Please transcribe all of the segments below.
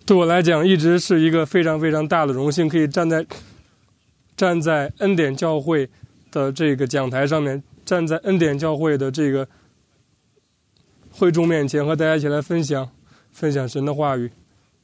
对我来讲一直是一个非常非常大的荣幸，可以站在恩典教会的这个讲台上面，站在恩典教会的这个会众面前，和大家一起来分享神的话语。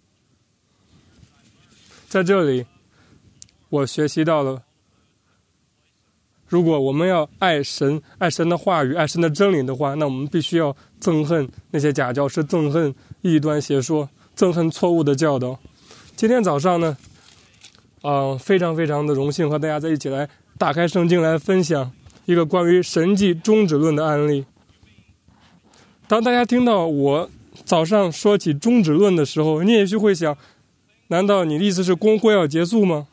在这里我学习到了，如果我们要爱神的话语，爱神的真理的话，那我们必须要憎恨那些假教师，憎恨异端邪说，憎恨错误的教导。今天早上呢非常非常的荣幸和大家在一起来打开圣经，来分享一个关于神迹终止论的案例。当大家听到我早上说起终止论的时候，你也许会想，难道你的意思是公会要结束吗？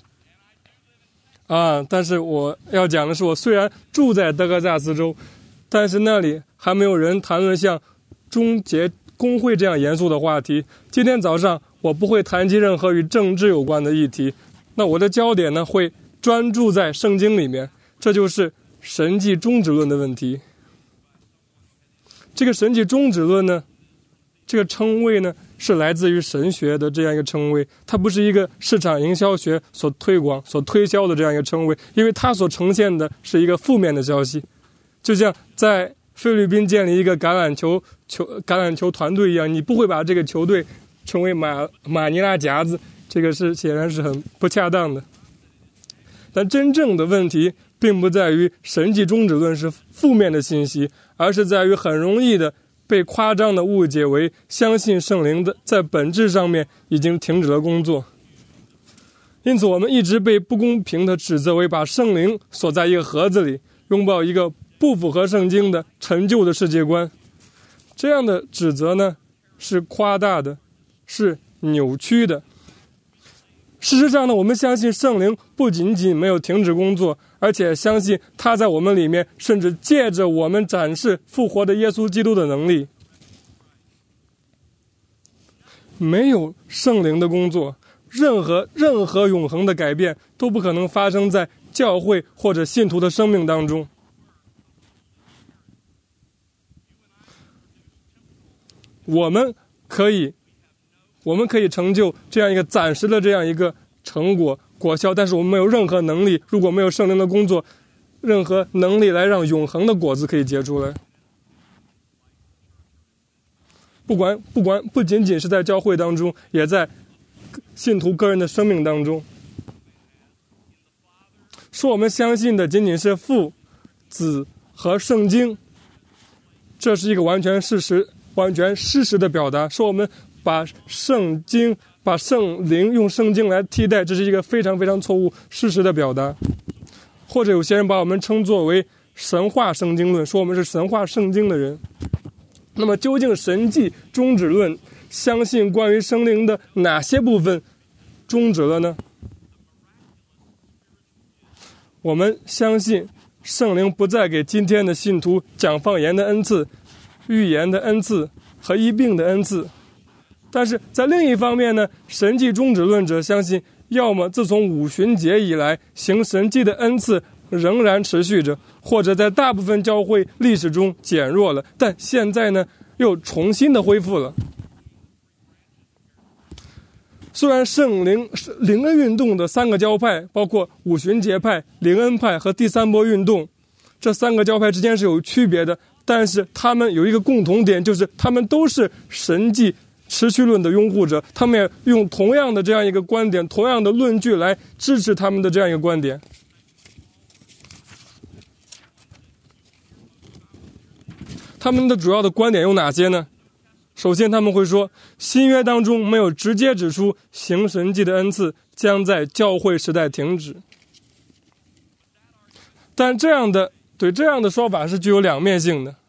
但是我要讲的是，我虽然住在德克萨斯州，但是那里还没有人谈论像终结公会这样严肃的话题。今天早上我不会谈及任何与政治有关的议题，那我的焦点呢会专注在圣经里面，这就是神迹终止论的问题。这个神迹终止论呢，这个称谓呢是来自于神学的这样一个称谓，它不是一个市场营销学所推广所推销的这样一个称谓，因为它所呈现的是一个负面的消息。就像在菲律宾建立一个橄榄球团队一样，你不会把这个球队称为马尼拉夹子，这个是显然是很不恰当的。但真正的问题并不在于神迹终止论是负面的信息，而是在于很容易的被夸张的误解为相信圣灵的在本质上面已经停止了工作。因此我们一直被不公平的指责为把圣灵锁在一个盒子里，拥抱一个不符合圣经的陈旧的世界观。这样的指责呢是夸大的，是扭曲的。事实上呢，我们相信圣灵不仅仅没有停止工作，而且相信他在我们里面，甚至借着我们展示复活的耶稣基督的能力。没有圣灵的工作，任何永恒的改变都不可能发生在教会或者信徒的生命当中。我们可以成就这样一个暂时的这样一个果效，但是我们没有任何能力，如果没有圣灵的工作，任何能力来让永恒的果子可以结出来。不仅仅是在教会当中，也在信徒个人的生命当中。说我们相信的仅仅是父、子和圣经，这是一个完全事实的表达。说我们把圣灵用圣经来替代，这是一个非常非常错误事实的表达。或者有些人把我们称作为神话圣经论，说我们是神话圣经的人。那么究竟神迹终止论相信关于圣灵的哪些部分终止了呢？我们相信圣灵不再给今天的信徒讲方言的恩赐、预言的恩赐和医病的恩赐。但是在另一方面呢，神迹终止论者相信，要么自从五旬节以来行神迹的恩赐仍然持续着，或者在大部分教会历史中减弱了，但现在呢又重新的恢复了。虽然圣灵恩运动的三个教派，包括五旬节派、灵恩派和第三波运动，这三个教派之间是有区别的，但是他们有一个共同点，就是他们都是神迹持续论的拥护者，他们也用同样的这样一个观点，同样的论据来支持他们的这样一个观点。他们的主要的观点有哪些呢？首先他们会说，新约当中没有直接指出行神迹的恩赐将在教会时代停止，但这样的说法是具有两面性的，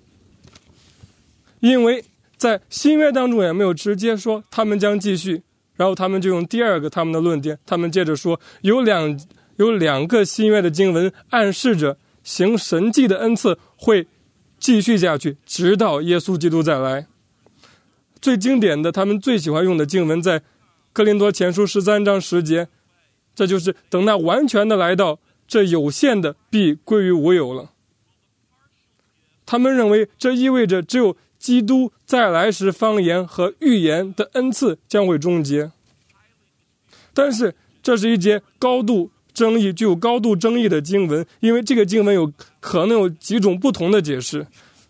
因为在新约当中也没有直接说他们将继续，然后他们就用第二个他们的论点，他们接着说有两个新约的经文暗示着行神迹的恩赐会继续下去，直到耶稣基督再来。最经典的，他们最喜欢用的经文在哥林多前书13章10节，这就是等他完全的来到，这有限的必归于无有了。他们认为这意味着只有基督再来时方言和预言的恩赐将会终结。但是这是一节具有高度争议的经文，因为这个经文可能有几种不同的解释。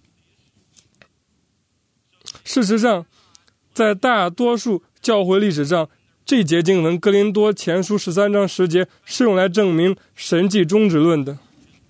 事实上，在大多数教会历史上，这节经文哥林多前书13章10节是用来证明神迹终止论的。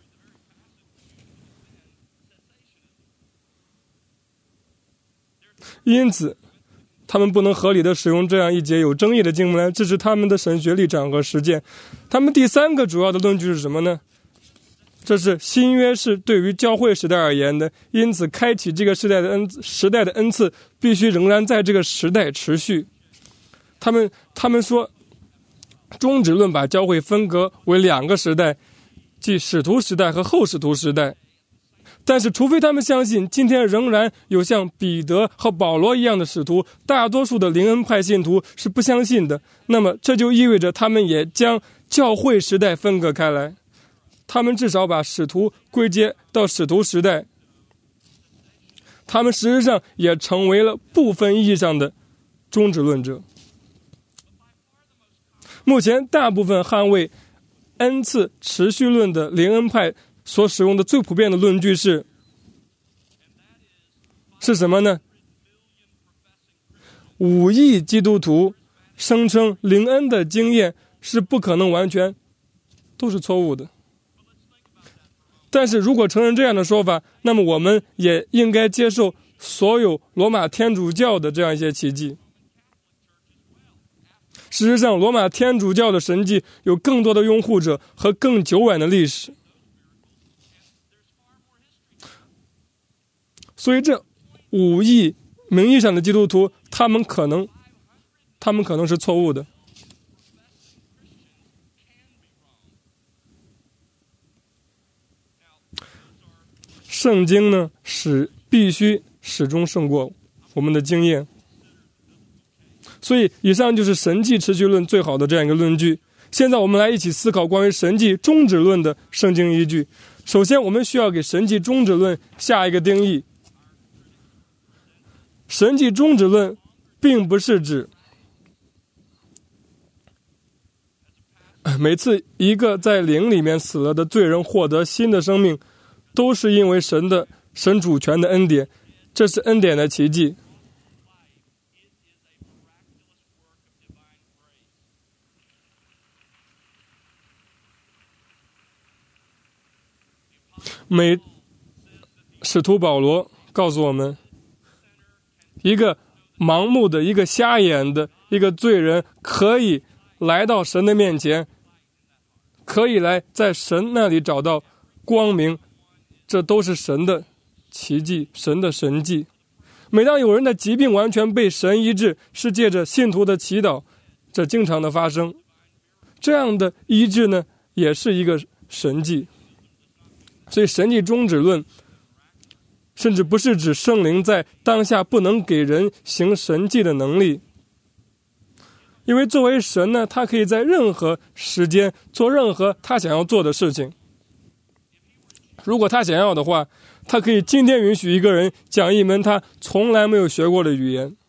因此他们不能合理的使用这样一节有争议的经文来支持他们的神学立场和实践。他们第三个主要的论据是什么呢？这是新约是对于教会时代而言的，因此开启这个时代的恩赐必须仍然在这个时代持续。他们说终止论把教会分割为两个时代，即使徒时代和后使徒时代。但是除非他们相信今天仍然有像彼得和保罗一样的使徒，大多数的灵恩派信徒是不相信的，那么这就意味着他们也将教会时代分割开来。他们至少把使徒归结到使徒时代，他们实际上也成为了部分意义上的终止论者。目前大部分捍卫恩赐持续论的灵恩派所使用的最普遍的论据是什么呢？5亿基督徒声称灵恩的经验是不可能完全都是错误的。但是如果承认这样的说法，那么我们也应该接受所有罗马天主教的这样一些奇迹。事实上，罗马天主教的神迹有更多的拥护者和更久远的历史。所以这5亿名义上的基督徒，他们可能是错误的。圣经呢，必须始终胜过我们的经验。所以以上就是神迹持续论最好的这样一个论据。现在我们来一起思考关于神迹终止论的圣经依据。首先我们需要给神迹终止论下一个定义。神迹终止论并不是指每次一个在灵里面死了的罪人获得新的生命，都是因为神主权的恩典，这是恩典的奇迹。使徒保罗告诉我们，一个盲目的、一个瞎眼的一个罪人可以来到神的面前，可以来在神那里找到光明，这都是神的奇迹，神的神迹。每当有人的疾病完全被神医治，是借着信徒的祈祷，这经常的发生。这样的医治呢，也是一个神迹。所以神迹终止论甚至不是指圣灵在当下不能给人行神迹的能力，因为作为神呢，他可以在任何时间做任何他想要做的事情。如果他想要的话，他可以今天允许一个人讲一门他从来没有学过的语言。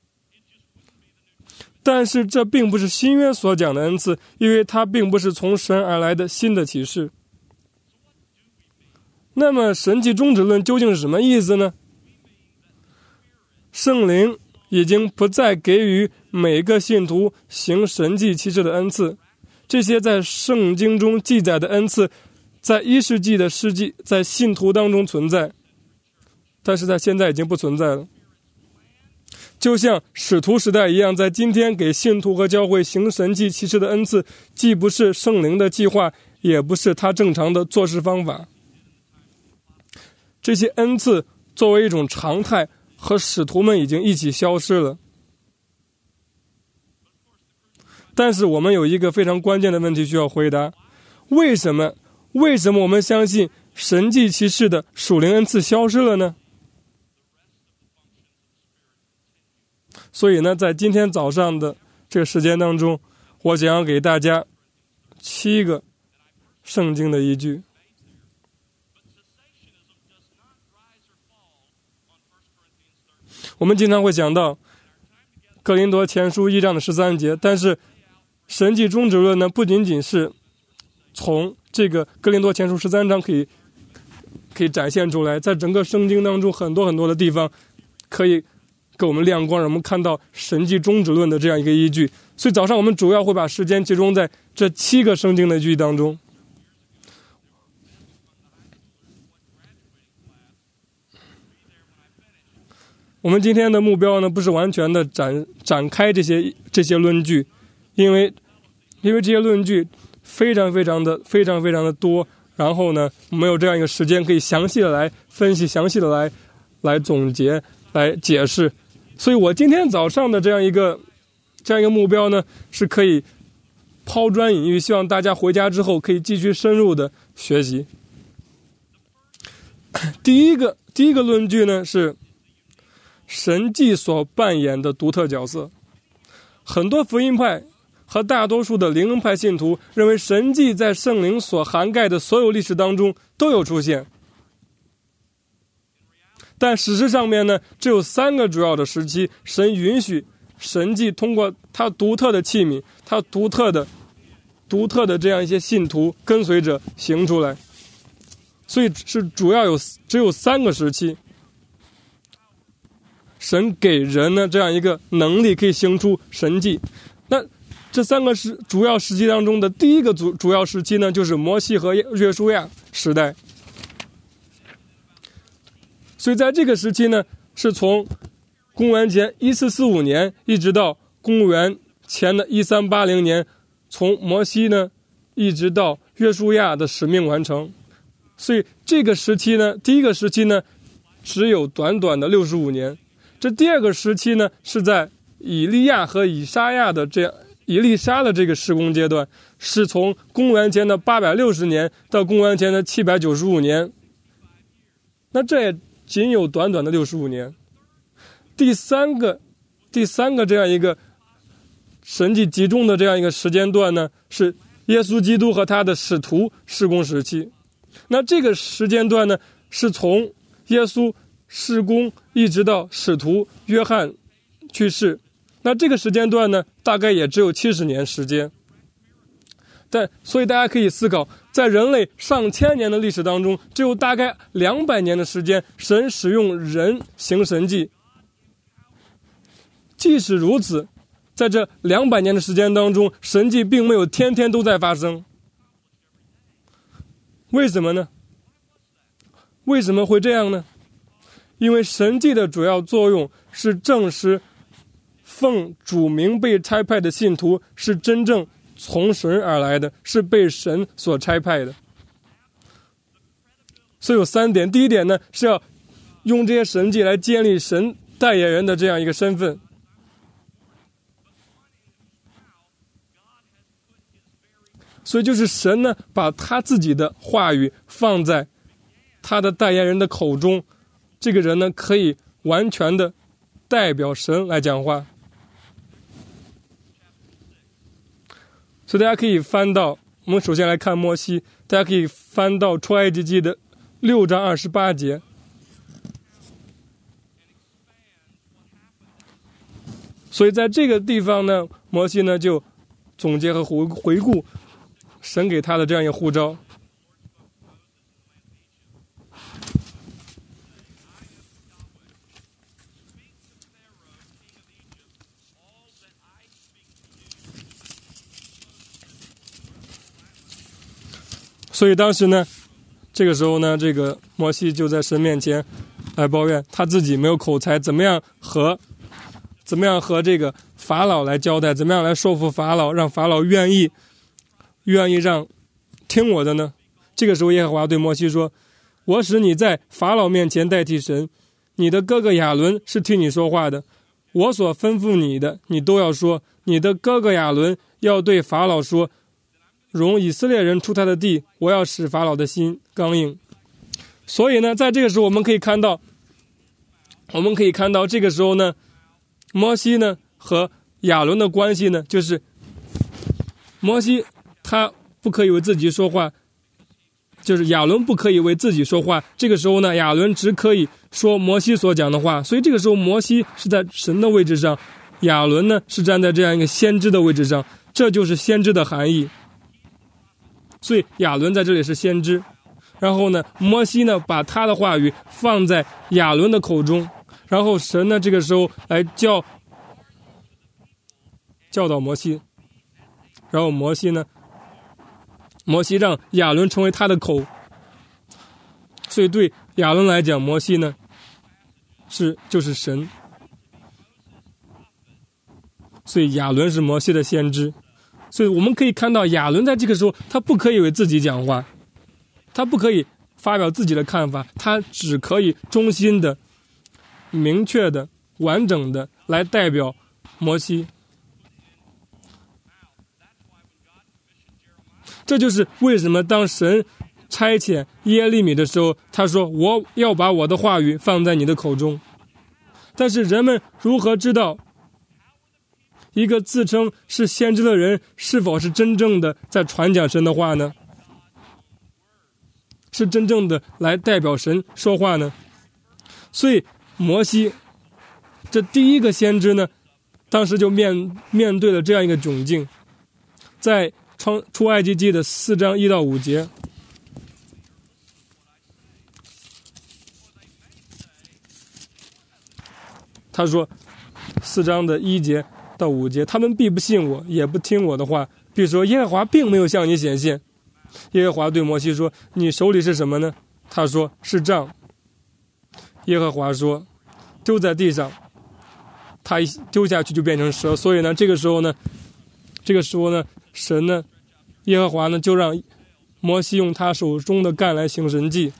但是这并不是新约所讲的恩赐，因为它并不是从神而来的新的启示。那么神迹终止论究竟是什么意思呢？圣灵已经不再给予每个信徒行神迹奇事的恩赐，这些在圣经中记载的恩赐在1世纪的在信徒当中存在，但是在现在已经不存在了。就像使徒时代一样，在今天给信徒和教会行神迹奇事的恩赐，既不是圣灵的计划，也不是他正常的做事方法。这些恩赐作为一种常态，和使徒们已经一起消失了。但是我们有一个非常关键的问题需要回答：为什么我们相信神迹奇事的属灵恩赐消失了呢？所以呢，在今天早上的这个时间当中，我想要给大家7个圣经的依据。 我们经常会讲到哥林多前书1章的13节，但是神迹终止论呢，不仅仅是从这个哥林多前书13章可以展现出来，在整个圣经当中很多很多的地方可以给我们亮光，让我们看到神迹终止论的这样一个依据。所以早上我们主要会把时间集中在这7个圣经的依据当中。我们今天的目标呢，不是完全的展开这些论据，因为这些论据非常非常的多，然后呢，没有这样一个时间可以详细的来分析，详细的来总结，来解释。所以我今天早上的这样一个目标呢，是可以抛砖引玉，希望大家回家之后可以继续深入的学习。第一个论据呢，是神迹所扮演的独特角色。很多福音派和大多数的灵恩派信徒认为，神迹在圣灵所涵盖的所有历史当中都有出现，但事实上面呢，只有3个主要的时期，神允许神迹通过他独特的器皿，他独特的这样一些信徒跟随者行出来。所以是只有3个时期，神给人呢这样一个能力，可以行出神迹。那这3个主要时期当中的第一个主要时期呢，就是摩西和约书亚时代。所以在这个时期呢，是从公元前1445年一直到公元前的1380年，从摩西呢一直到约书亚的使命完成。所以这个时期呢，第一个时期呢只有短短的65年。这第二个时期呢，是在以利亚和以利沙的这个施工阶段，是从公元前的860年到公元前的795年。那这也仅有短短的65年。第三个这样一个神迹集中的这样一个时间段呢，是耶稣基督和他的使徒事工时期。那这个时间段呢，是从耶稣事工一直到使徒约翰去世。那这个时间段呢，大概也只有70年时间。所以大家可以思考，在人类上千年的历史当中，只有大概200年的时间，神使用人行神迹。即使如此，在这200年的时间当中，神迹并没有天天都在发生。为什么呢？为什么会这样呢？因为神迹的主要作用是证实奉主名被差派的信徒是真正从神而来的，是被神所差派的。所以有3点。第一点呢，是要用这些神迹来建立神代言人的这样一个身份。所以就是神呢，把他自己的话语放在他的代言人的口中，这个人呢，可以完全的代表神来讲话。所以大家可以翻到，我们首先来看摩西，大家可以翻到出埃及记的6章28节。所以在这个地方呢，摩西呢就总结和回顾神给他的这样一个呼召。所以当时呢，这个时候呢，这个摩西就在神面前来抱怨他自己没有口才，怎么样和这个法老来交代，怎么样来说服法老，让法老愿意让听我的呢？这个时候耶和华对摩西说，我使你在法老面前代替神，你的哥哥亚伦是替你说话的，我所吩咐你的你都要说，你的哥哥亚伦要对法老说，容以色列人出他的地，我要使法老的心刚硬。所以呢，在这个时候我们可以看到这个时候呢，摩西呢和亚伦的关系呢，就是摩西他不可以为自己说话， 就是亚伦不可以为自己说话，这个时候呢，亚伦只可以说摩西所讲的话，所以这个时候摩西是在神的位置上，亚伦呢是站在这样一个先知的位置上，这就是先知的含义。所以亚伦在这里是先知，然后呢，摩西呢把他的话语放在亚伦的口中，然后神呢这个时候来教导摩西，然后摩西让亚伦成为他的口，所以对亚伦来讲，摩西呢就是神，所以亚伦是摩西的先知。所以我们可以看到亚伦在这个时候他不可以为自己讲话，他不可以发表自己的看法，他只可以忠心的、明确的、完整的来代表摩西。这就是为什么当神差遣耶利米的时候，他说我要把我的话语放在你的口中。但是人们如何知道一个自称是先知的人是否是真正的在传讲神的话呢？是真正的来代表神说话呢？所以摩西这第一个先知呢，当时就面对了这样一个窘境。在出埃及记的4章1到5节，他说4章的1节到5节，他们必不信我，也不听我的话，必说耶和华并没有向你显现。耶和华对摩西说，你手里是什么呢？他说是杖。耶和华说丢在地上，他一丢下去就变成蛇。所以呢这个时候呢神呢耶和华呢就让摩西用他手中的竿来行神迹。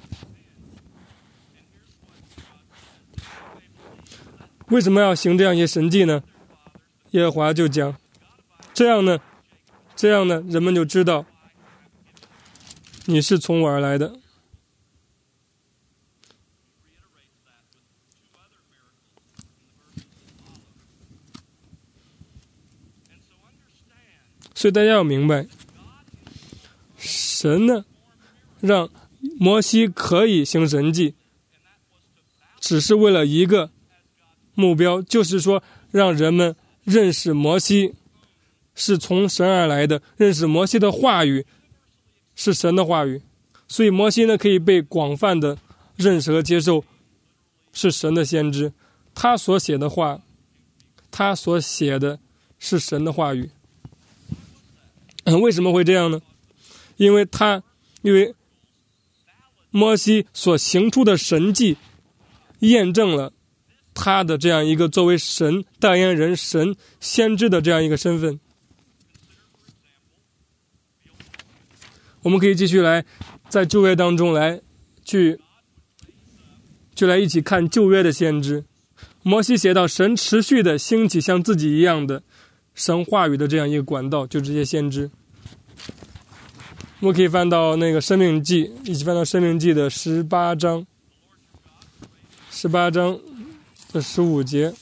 为什么要行这样一些神迹呢？耶和华就讲，这样呢人们就知道你是从我而来的。所以大家要明白，神呢让摩西可以行神迹，只是为了一个目标，就是说让人们认识摩西是从神而来的，认识摩西的话语是神的话语。所以摩西呢可以被广泛的认识和接受，是神的先知，他所写的话，他所写的是神的话语。为什么会这样呢？因为摩西所行出的神迹验证了他的这样一个作为神代言人、神先知的这样一个身份。我们可以继续来在旧约当中来来一起看旧约的先知。摩西写到神持续的兴起像自己一样的神话语的这样一个管道，就这些先知。我们可以翻到那个申命记，一起翻到申命记的18章的15节。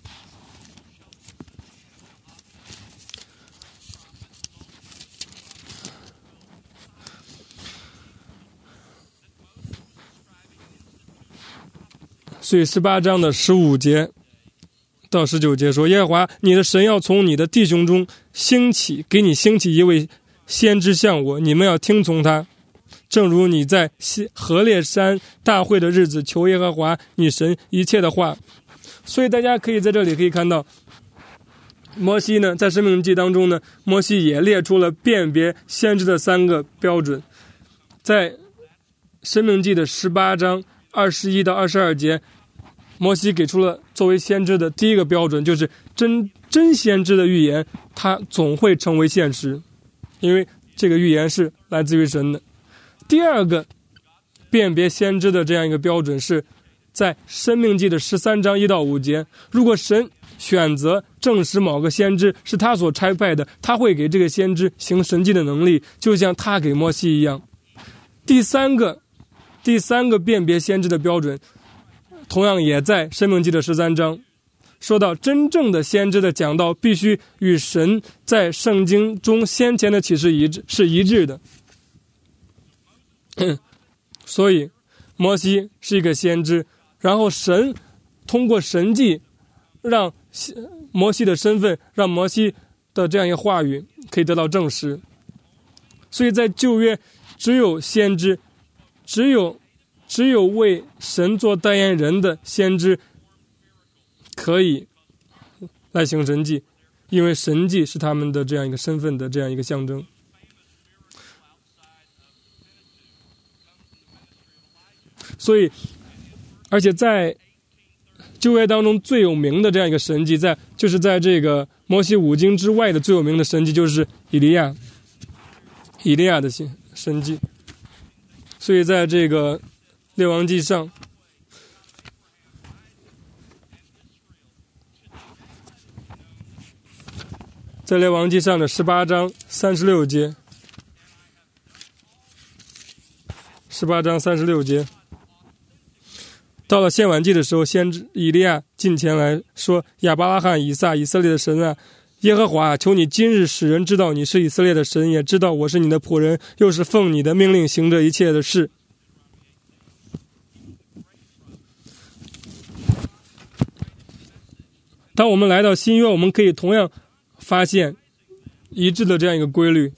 所以18章的15节到19节说，耶和华你的神要从你的弟兄中兴起，给你兴起一位先知像我，你们要听从他，正如你在何烈山大会的日子求耶和华你神一切的话。所以大家可以在这里可以看到，摩西呢在申命记当中呢，摩西也列出了辨别先知的3个标准。在申命记的18章21到22节，摩西给出了作为先知的第一个标准，就是真先知的预言它总会成为现实，因为这个预言是来自于神的。第二个辨别先知的这样一个标准是在申命记的13章1到5节，如果神选择证实某个先知是他所差派的，他会给这个先知行神迹的能力，就像他给摩西一样。第三个辨别先知的标准同样也在申命记的13章，说到真正的先知的讲道必须与神在圣经中先前的启示是一致的。 所以摩西是一个先知，然后神通过神迹让摩西的身份，让摩西的这样一个话语可以得到证实。所以在旧约只有先知，只有为神做代言人的先知可以来行神迹，因为神迹是他们的这样一个身份的这样一个象征。所以而且在旧约当中最有名的这样一个神迹，就是在这个摩西五经之外的最有名的神迹，就是以利亚的神迹。所以在这个列王记上，在列王记上的18章36节，18章36节，到了献晚祭的时候，先知以利亚近前来说：亚伯拉罕、以撒、以色列的神啊，耶和华，求你今日使人知道你是以色列的神，也知道我是你的仆人，又是奉你的命令行这一切的事。当我们来到新约，我们可以同样发现一致的这样一个规律。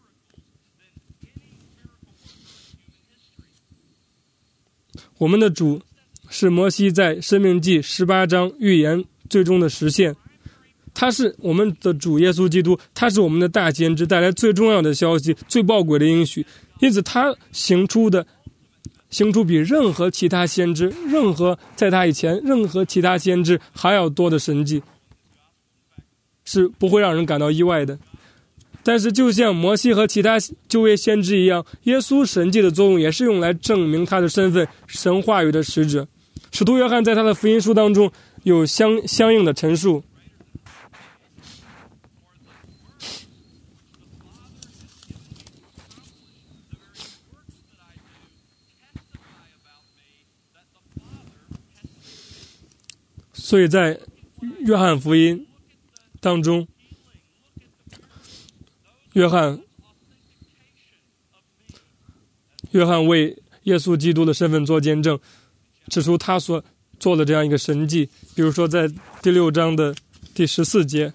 我们的主是摩西在申命记18章预言最终的实现，他是我们的主耶稣基督，他是我们的大先知，带来最重要的消息，最宝贵的应许。因此他行出比任何其他先知，在他以前任何其他先知还要多的神迹，是不会让人感到意外的。但是就像摩西和其他旧约先知一样，耶稣神迹的作用也是用来证明他的身份，神话语的使者。使徒约翰在他的福音书当中有相应的陈述。所以在约翰福音当中，约翰为耶稣基督的身份做见证，指出他所做的这样一个神迹。比如说在第6章的第14节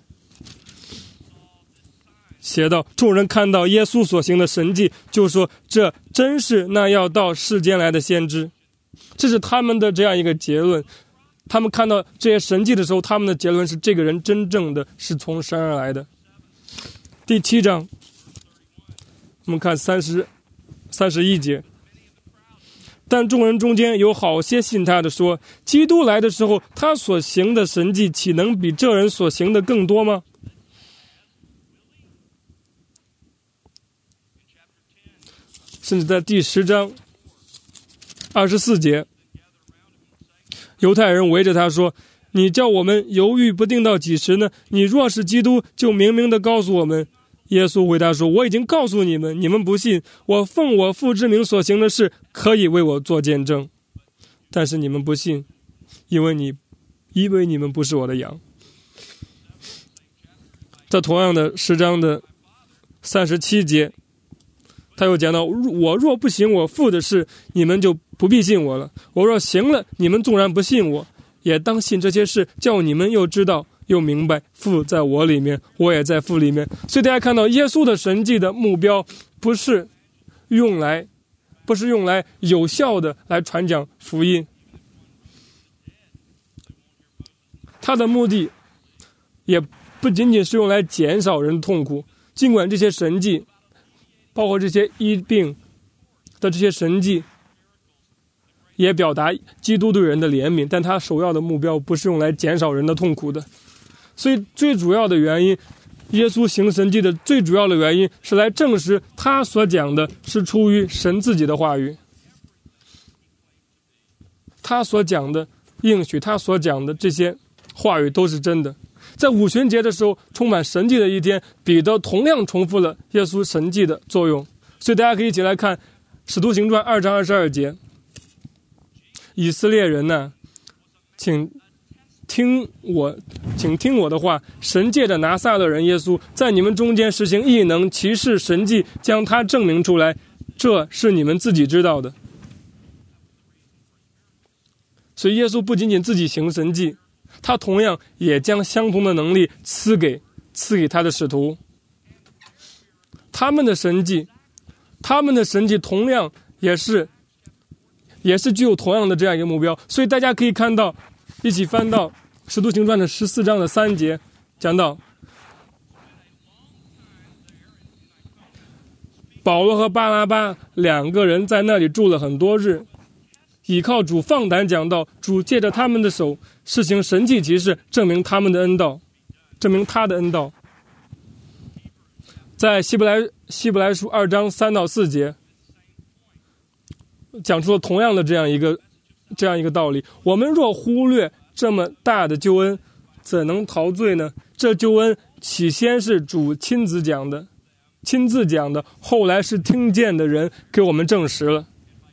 写道：众人看到耶稣所行的神迹，就说这真是那要到世间来的先知。这是他们的这样一个结论。他们看到这些神迹的时候，他们的结论是这个人真正的是从神而来的。第7章我们看31节，但众人中间有好些信他的说，基督来的时候，他所行的神迹岂能比这人所行的更多吗？甚至在第10章24节，犹太人围着他说，你叫我们犹豫不定到几时呢？你若是基督，就明明的告诉我们。耶稣回答说，我已经告诉你们，你们不信，我奉我父之名所行的事，可以为我做见证，但是你们不信，因为你们不是我的羊。在同样的10章的37节，他又讲到，我若不行我父的事，你们就不必信我了，我若行了，你们纵然不信我，也当信这些事，叫你们又知道又明白父在我里面，我也在父里面。所以大家看到耶稣的神迹的目标不是用来有效的来传讲福音，他的目的也不仅仅是用来减少人的痛苦。尽管这些神迹包括这些医病的这些神迹也表达基督对人的怜悯，但他首要的目标不是用来减少人的痛苦的。所以最主要的原因，耶稣行神迹的最主要的原因是来证实他所讲的是出于神自己的话语，他所讲的应许，他所讲的这些话语都是真的。在五旬节的时候，充满神迹的一天，彼得同样重复了耶稣神迹的作用。所以大家可以一起来看使徒行传2章22节，以色列人呢，请听我的话，神借着拿撒勒人耶稣在你们中间实行异能奇事神迹，将他证明出来， 这是你们自己知道的。所以耶稣不仅仅自己行神迹，他同样也将相同的能力赐给他的使徒。他们的神迹同样也是具有同样的这样一个目标。所以大家可以看到，一起翻到使徒行传的14章的3节，讲到保罗和巴拿巴2个人在那里住了很多日，倚靠主放胆讲道，主借着他们的手施行神迹奇事，证明他的恩道。在希伯来书2章3到4节讲出了同样的这样一个道理。我们若忽略这么大的救恩，怎能逃罪呢？这救恩起先是主亲自讲的，后来是听见的人给我们证实了。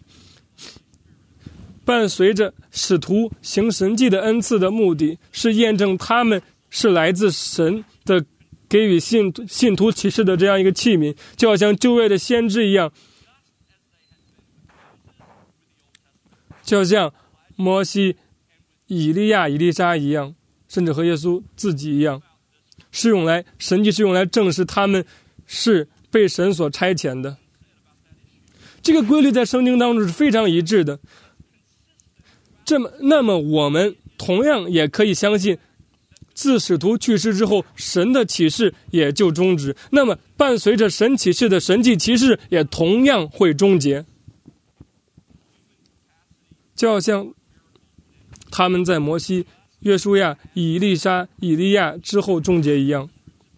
伴随着使徒行神迹的恩赐的目的是验证他们是来自神的，给予信徒启示的这样一个器皿，就好像旧约的先知一样，就好像摩西、以利亚、以利沙一样，甚至和耶稣自己一样，神迹是用来证实他们是被神所差遣的。这个规律在圣经当中是非常一致的。那么我们同样也可以相信，自使徒去世之后，神的启示也就终止，那么伴随着神启示的神迹奇事也同样会终结，就好像他们在摩西、约书亚、以利沙、以利亚之后终结一样。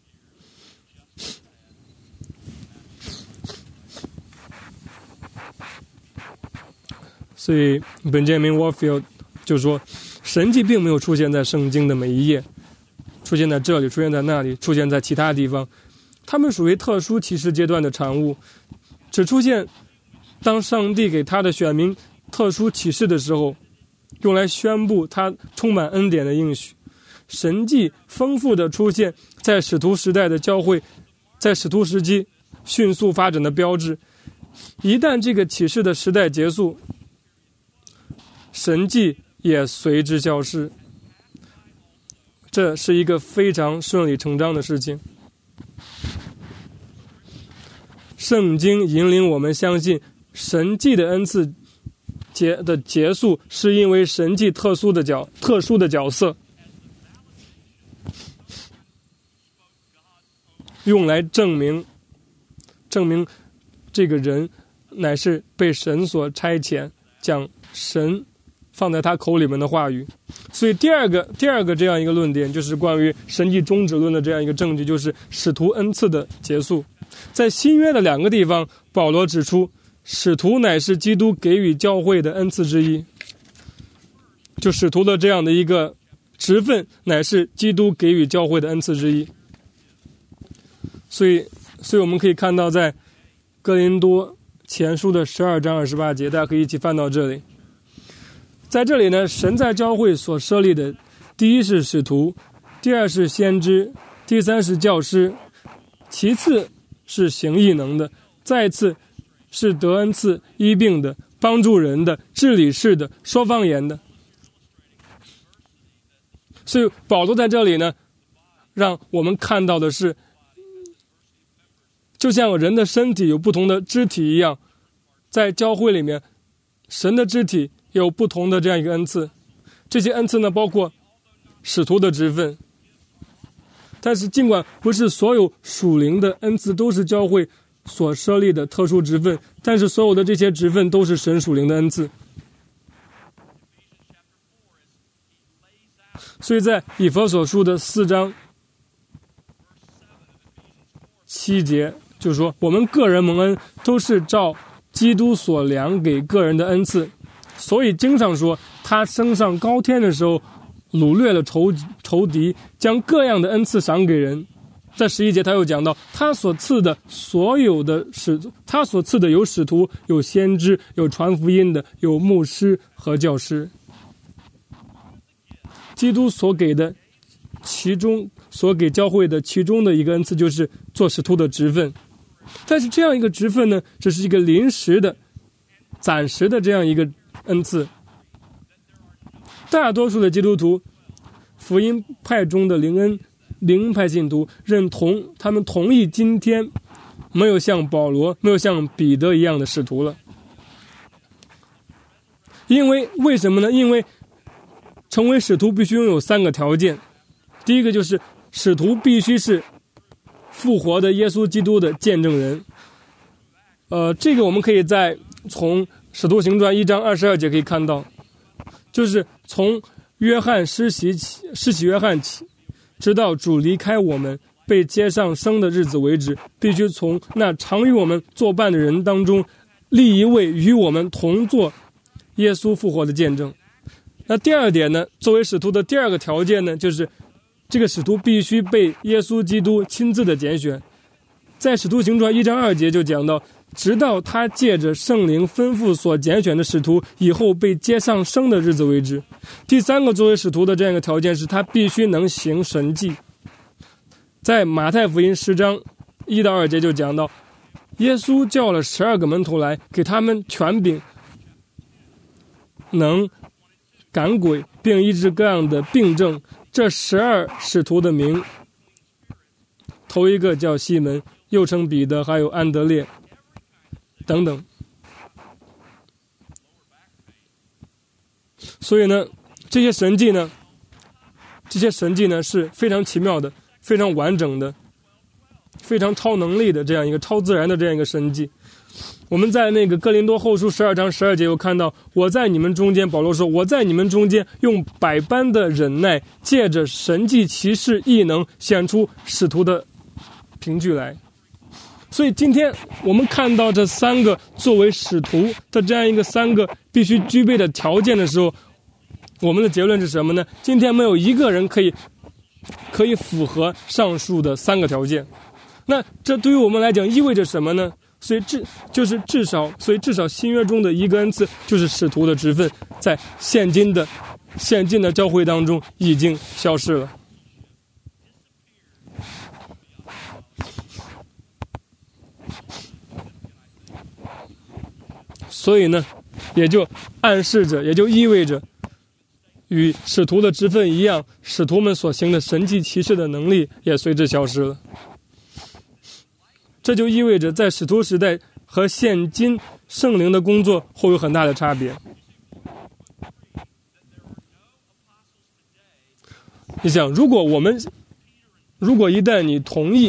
所以Benjamin Warfield 就说，神迹并没有出现在圣经的每一页，出现在这里，出现在那里，出现在其他地方，他们属于特殊启示阶段的产物，只出现当上帝给他的选民特殊启示的时候，用来宣布他充满恩典的应许。神迹丰富的出现在使徒时代的教会，在使徒时期迅速发展的标志。一旦这个启示的时代结束，神迹也随之消失，这是一个非常顺理成章的事情。圣经引领我们相信，神迹的恩赐的结束是因为神迹特殊的角色，用来证明这个人乃是被神所差遣，讲神放在他口里面的话语。所以第二个这样一个论点，就是关于神迹终止论的这样一个证据，就是使徒恩赐的结束。在新约的2个地方，保罗指出使徒乃是基督给予教会的恩赐之一，就使徒的这样的一个职分乃是基督给予教会的恩赐之一。所以我们可以看到，在哥林多前书的12章28节，大家可以一起翻到这里。在这里呢，神在教会所设立的，第一是使徒，第二是先知，第三是教师，其次是行异能的，再次是得恩赐、医病的、帮助人的、治理事的、说方言的。所以保罗在这里呢，让我们看到的是，就像人的身体有不同的肢体一样，在教会里面，神的肢体有不同的这样一个恩赐。这些恩赐呢，包括使徒的职分。但是尽管不是所有属灵的恩赐都是教会所设立的特殊职分，但是所有的这些职分都是神属灵的恩赐。所以在以弗所书的4章7节就说，我们个人蒙恩都是照基督所量给个人的恩赐，所以经上说，他升上高天的时候掳掠了仇敌，将各样的恩赐赏给人。在11节他又讲到，他所赐的有使徒，有先知，有传福音的，有牧师和教师。基督所给的所给教会的其中的一个恩赐，就是做使徒的职分。 但是这样一个职分呢，只是一个临时的、暂时的这样一个恩赐。大多数的基督徒、福音派中的灵派信徒他们同意今天没有像保罗、没有像彼得一样的使徒了。为什么呢？因为成为使徒必须拥有3个条件。第一个就是使徒必须是复活的耶稣基督的见证人。这个我们可以从使徒行传1章22节可以看到，就是从约翰施洗约翰起，直到主离开我们被接上升的日子为止，必须从那常与我们作伴的人当中立一位与我们同作耶稣复活的见证。那第二点呢，作为使徒的第2个条件呢，就是这个使徒必须被耶稣基督亲自的拣选。在使徒行传1章2节就讲到，直到他借着圣灵吩咐所拣选的使徒以后被接上升的日子为止。第3个作为使徒的这样一个条件是，他必须能行神迹。在马太福音10章1到2节就讲到，耶稣叫了12个门徒来，给他们权柄，能赶鬼，并医治各样的病症。这12使徒的名，头一个叫西门，又称彼得，还有安德烈等等。所以呢，这些神迹呢是非常奇妙的、非常完整的、非常超能力的这样一个超自然的这样一个神迹。我们在那个哥林多后书12章12节有看到，我在你们中间，保罗说，我在你们中间用百般的忍耐，借着神迹奇事异能，显出使徒的凭据来。所以今天我们看到这3个作为使徒的这样一个3个必须具备的条件的时候，我们的结论是什么呢？今天没有一个人可以符合上述的3个条件。那这对于我们来讲意味着什么呢？所以至少新约中的一个恩赐就是使徒的职分，在现今的教会当中已经消失了。所以呢，也就暗示着，也就意味着，与使徒的职分一样，使徒们所行的神迹奇事的能力也随之消失了。这就意味着在使徒时代和现今圣灵的工作会有很大的差别。你想，如果一旦你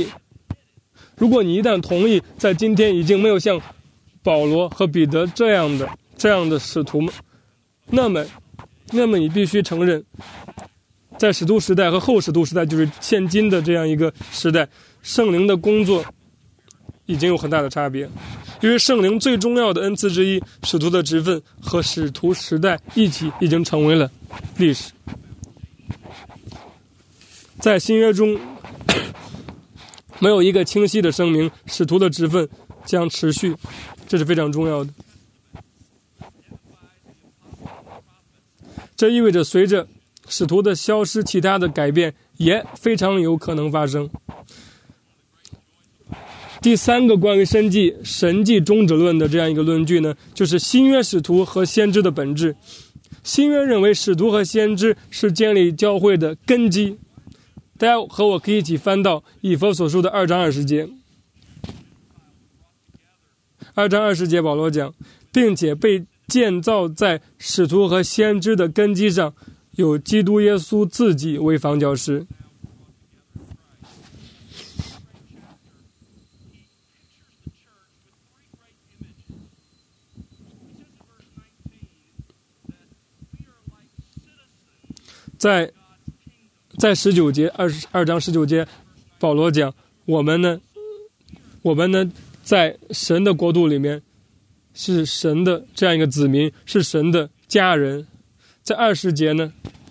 同意在今天已经没有像保罗和彼得这样的使徒们，那么你必须承认，在使徒时代和后使徒时代，就是现今的这样一个时代，圣灵的工作已经有很大的差别。因为圣灵最重要的恩赐之一，使徒的职分和使徒时代一起已经成为了历史。在新约中没有一个清晰的声明使徒的职分将持续，这是非常重要的。这意味着随着使徒的消失，其他的改变也非常有可能发生。第3个关于神迹终止论的这样一个论据呢，就是新约使徒和先知的本质。新约认为使徒和先知是建立教会的根基。大家和我可以一起翻到以弗所书的2章20节。2章20节保罗讲，并且被建造在使徒和先知的根基上，有基督耶稣自己为房角石。在19节，22章19节，保罗讲，我们呢，在神的国度里面是神的这样一个子民，是神的家人。在20节呢，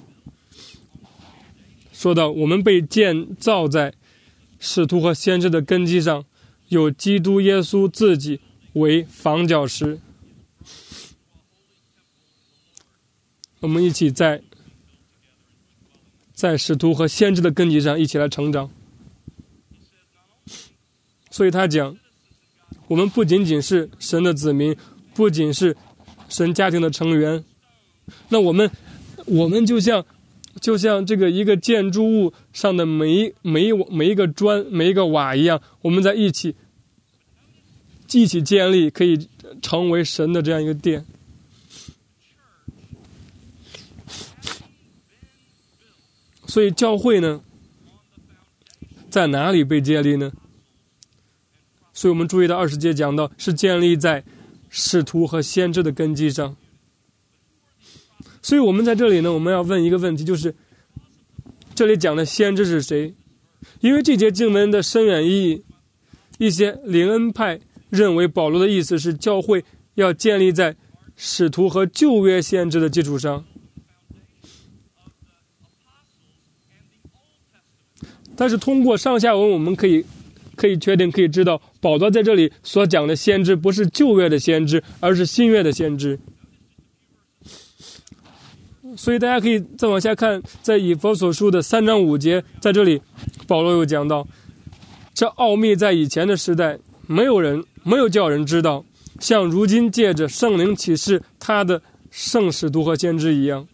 说到我们被建造在使徒和先知的根基上，有基督耶稣自己为房角石。我们一起在使徒和先知的根基上一起来成长。所以他讲， 我们不仅仅是神的子民，不仅是神家庭的成员，那我们就像这个一个建筑物上的每一个砖每一个瓦一样，我们在一起建立，可以成为神的这样一个殿。所以教会呢，在哪里被建立呢？所以我们注意到20节讲到是建立在使徒和先知的根基上。所以我们在这里呢，我们要问一个问题，就是这里讲的先知是谁？因为这节经文的深远意义，一些灵恩派认为保罗的意思是教会要建立在使徒和旧约先知的基础上。但是通过上下文我们可以确定，可以知道保罗在这里所讲的先知不是旧约的先知，而是新约的先知。所以大家可以再往下看，在以弗所书的3章5节，在这里保罗又讲到，这奥秘在以前的时代没有叫人知道，像如今借着圣灵启示他的圣使徒和先知一样。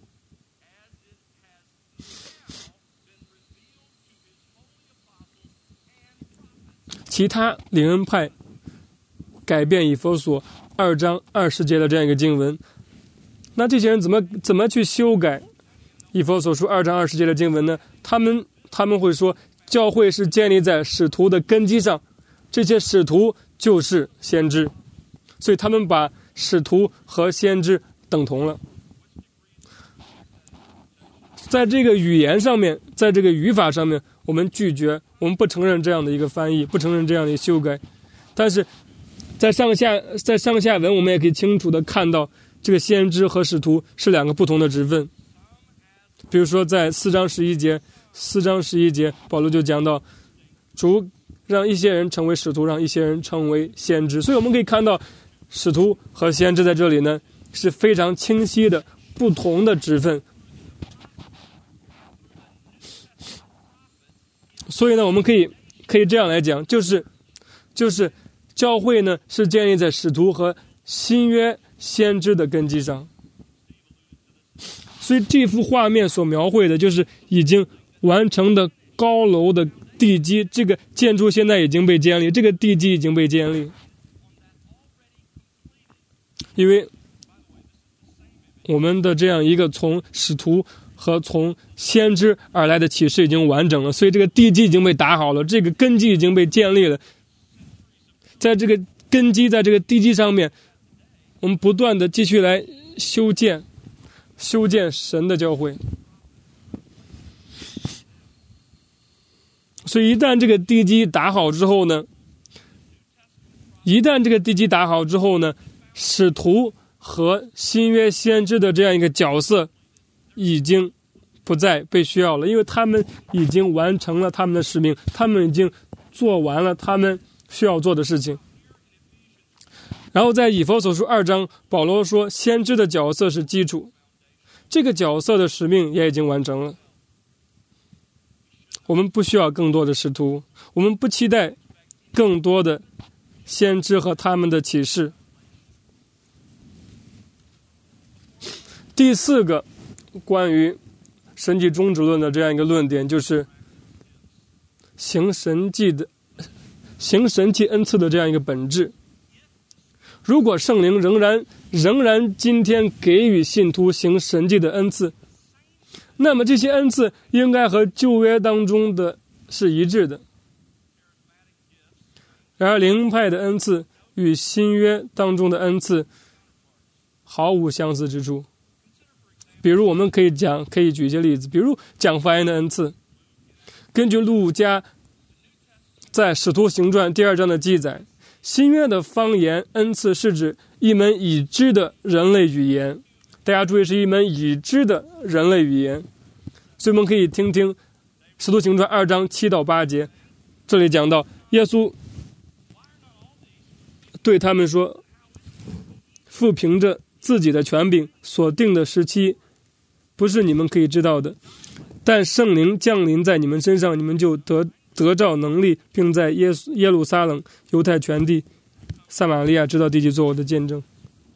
其他灵恩派改变以弗所2章20节的这样一个经文，那这些人怎么去修改以弗所书2章20节的经文呢？他们会说，教会是建立在使徒的根基上，这些使徒就是先知，所以他们把使徒和先知等同了。在这个语言上面，在这个语法上面，我们拒绝，我们不承认这样的一个翻译，不承认这样的一个修改。但是在上下文我们也可以清楚的看到，这个先知和使徒是两个不同的职分。比如说在4章11节保罗就讲到，主让一些人成为使徒，让一些人成为先知。所以我们可以看到使徒和先知在这里呢是非常清晰的不同的职分。所以呢，我们可以这样来讲，就是教会呢是建立在使徒和新约先知的根基上。所以这幅画面所描绘的就是已经完成的高楼的地基，这个建筑现在已经被建立，这个地基已经被建立。因为我们的这样一个从使徒和从先知而来的启示已经完整了，所以这个地基已经被打好了，这个根基已经被建立了。在这个根基，在这个地基上面，我们不断的继续来修建神的教会。所以一旦这个地基打好之后呢，使徒和新约先知的这样一个角色已经不再被需要了，因为他们已经完成了他们的使命，他们已经做完了他们需要做的事情。然后在以弗所书2章，保罗说先知的角色是基础，这个角色的使命也已经完成了。我们不需要更多的使徒，我们不期待更多的先知和他们的启示。第4个关于神迹终止论的这样一个论点，就是行神迹恩赐的这样一个本质。如果圣灵仍然今天给予信徒行神迹的恩赐，那么这些恩赐应该和旧约当中的是一致的。然而灵派的恩赐与新约当中的恩赐毫无相似之处。比如我们可以举一些例子，比如讲方言的恩赐。根据路加在使徒行传第2章的记载，新约的方言恩赐是指一门已知的人类语言。大家注意，是一门已知的人类语言。所以我们可以听听使徒行传2章7到8节，这里讲到耶稣对他们说，父凭着自己的权柄所定的时期不是你们可以知道的，但圣灵降临在你们身上，你们就得着能力，并在耶路撒冷、犹太全地撒玛利亚直到地极做我的见证。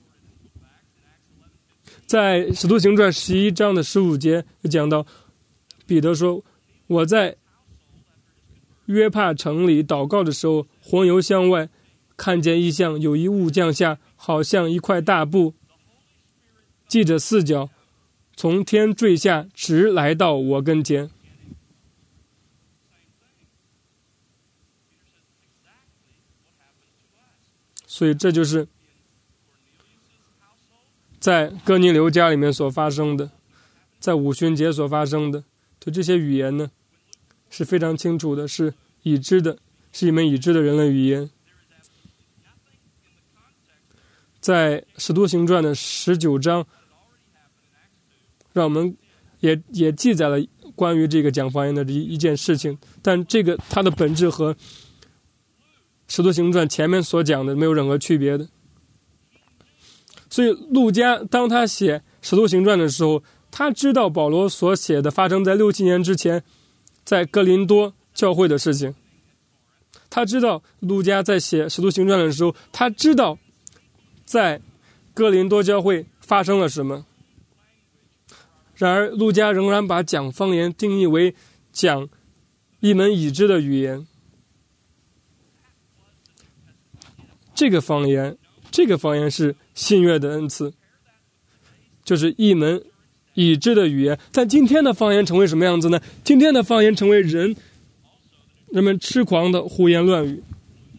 在使徒行传11章的15节讲到，彼得说，我在约帕城里祷告的时候，魂游向外，看见异象，有一物降下，好像一块大布，系着4角，从天坠下，直来到我跟前。所以这就是在哥尼流家里面所发生的，在五旬节所发生的。对这些语言呢是非常清楚的，是已知的，是一门已知的人类语言。在使徒行传的19章，让我们也记载了关于这个讲方言的一件事情，但这个它的本质和使徒行传前面所讲的没有任何区别的。所以路加当他写使徒行传的时候，他知道保罗所写的发生在6-7年之前在哥林多教会的事情，他知道路加在写使徒行传的时候，他知道在哥林多教会发生了什么。然而路加仍然把讲方言定义为讲一门已知的语言。这个方言是新约的恩赐，就是一门已知的语言。但今天的方言成为什么样子呢？今天的方言成为人们痴狂的胡言乱语。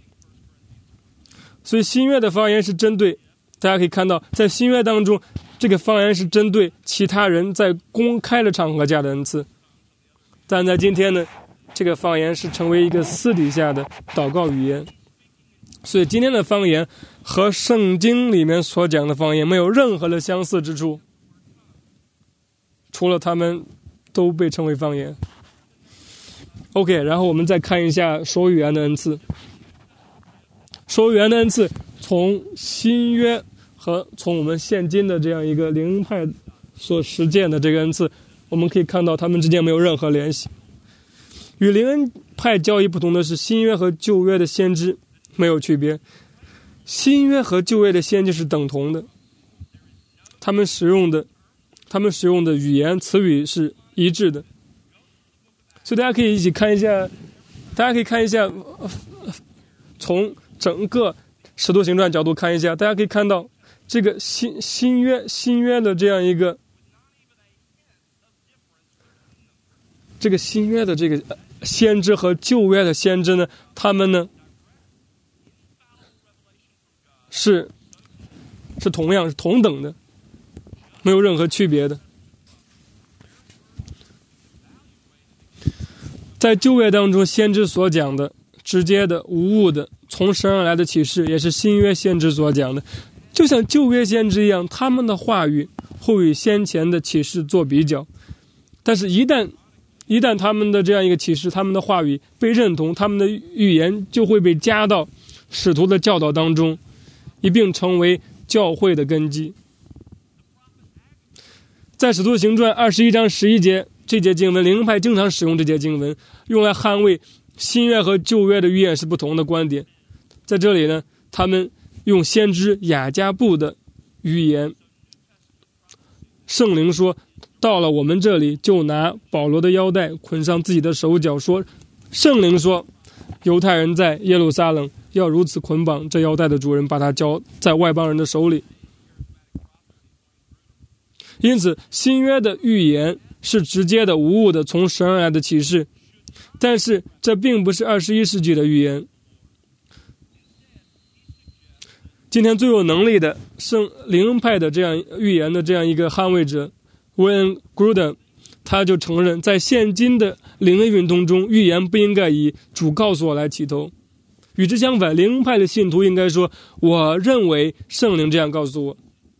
所以新约的方言是针对，大家可以看到在新约当中，这个方言是针对其他人在公开的场合下的恩赐。但在今天呢，这个方言是成为一个私底下的祷告语言。所以今天的方言和圣经里面所讲的方言没有任何的相似之处，除了他们都被称为方言。 OK， 然后我们再看一下说语言的恩赐。说语言的恩赐从新约和从我们现今的这样一个灵恩派所实践的这个恩赐，我们可以看到他们之间没有任何联系。与灵恩派教义不同的是，新约和旧约的先知没有区别。新约和旧约的先知是等同的，他们使用的语言词语是一致的。所以大家可以一起看一下，从整个使徒行传角度看一下，大家可以看到这个新约的这样一个这个新约的这个先知和旧约的先知呢，他们呢是同样是同等的，没有任何区别的。在旧约当中，先知所讲的直接的无误的从神而来的启示，也是新约先知所讲的。就像旧约先知一样，他们的话语会与先前的启示做比较，但是一旦他们的这样一个启示，他们的话语被认同，他们的预言就会被加到使徒的教导当中，一并成为教会的根基。在使徒行传21章11节这节经文，灵恩派经常使用这节经文，用来捍卫新约和旧约的预言是不同的观点。在这里呢，他们用先知雅加布的预言，圣灵说，到了我们这里，就拿保罗的腰带捆上自己的手脚，说，圣灵说，犹太人在耶路撒冷要如此捆绑这腰带的主人，把他交在外邦人的手里。因此新约的预言是直接的无误的从神而来的启示，但是这并不是21世纪的预言。今天最有能力的灵恩派的这样预言的这样一个捍卫者 Wayne Grudem， 他就承认，在现今的灵恩运动中，预言不应该以主告诉我来起头。与之相反，灵恩派的信徒应该说，我认为圣灵这样告诉我。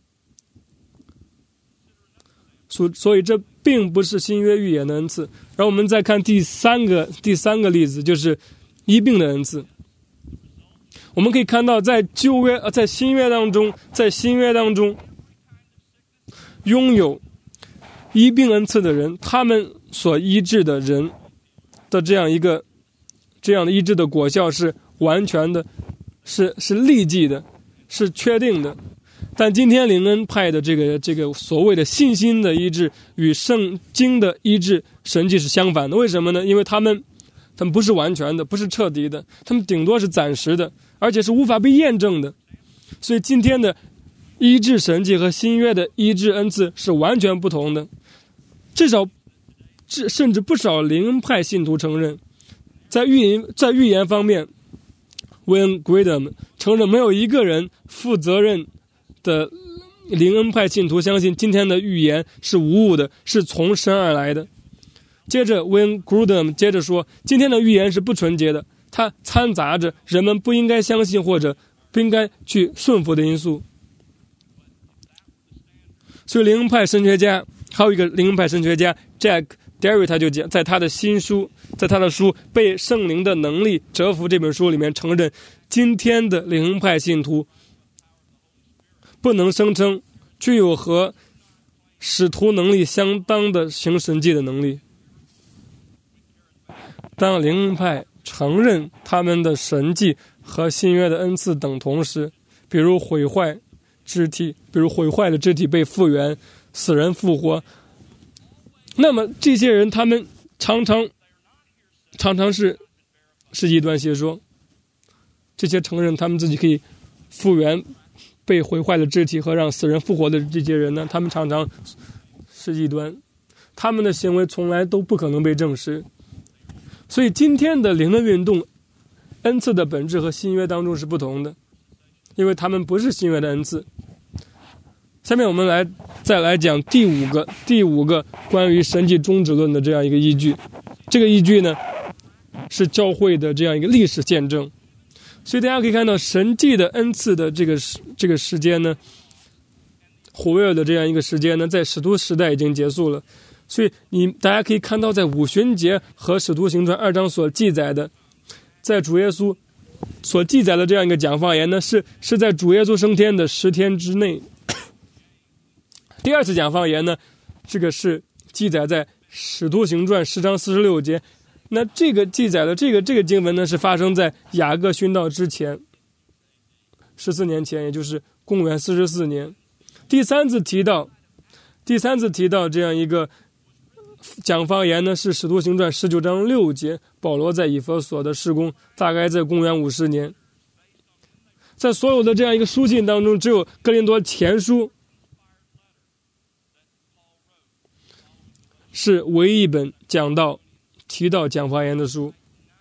所以这并不是新约预言的恩赐。然后我们再看第三个例子，就是医病的恩赐。我们可以看到在新约当中拥有医病恩赐的人，他们所医治的人的这样的医治的果效是完全的是立即的，是确定的。但今天灵恩派的这个所谓的信心的医治与圣经的医治神迹是相反的。为什么呢？因为他们不是完全的，不是彻底的，他们顶多是暂时的，而且是无法被验证的。所以今天的医治神迹和新约的医治恩赐是完全不同的。甚至不少灵恩派信徒承认，在预言方面，Wayne Grudem 承认没有一个人负责任的灵恩派信徒相信今天的预言是无误的，是从神而来的。接着 Wayne Grudem 接着说，今天的预言是不纯洁的，它掺杂着人们不应该相信或者不应该去顺服的因素。所以灵恩派神学家，还有一个灵恩派神学家 Jack Derry 他就讲，在他的书《被圣灵的能力折服》这本书里面承认，今天的灵恩派信徒不能声称具有和使徒能力相当的行神迹的能力。当灵恩派承认他们的神迹和新约的恩赐等同时，比如毁坏的肢体被复原，死人复活，那么这些人他们常常是异端邪说。这些承认他们自己可以复原被毁坏的肢体和让死人复活的这些人呢，他们常常是异端，他们的行为从来都不可能被证实。所以今天的灵恩运动恩赐的本质和新约当中是不同的，因为他们不是新约的恩赐。下面我们再来讲第五个关于神迹终止论的这样一个依据。这个依据呢是教会的这样一个历史见证。所以大家可以看到，神迹的恩赐的这个时间呢，活跃的这样一个时间呢，在使徒时代已经结束了。所以大家可以看到，在五旬节和使徒行传2章所记载的，在主耶稣所记载的这样一个讲方言呢，是在主耶稣升天的10天之内。第二次讲方言呢，这个是记载在使徒行传10章46节。那这个记载的这个经文呢，是发生在雅各殉道之前14年前，也就是公元44年。第三次提到这样一个讲方言呢，是使徒行传19章6节，保罗在以弗所的事工，大概在公元50年。在所有的这样一个书信当中，只有哥林多前书是唯一一本提到讲方言的书。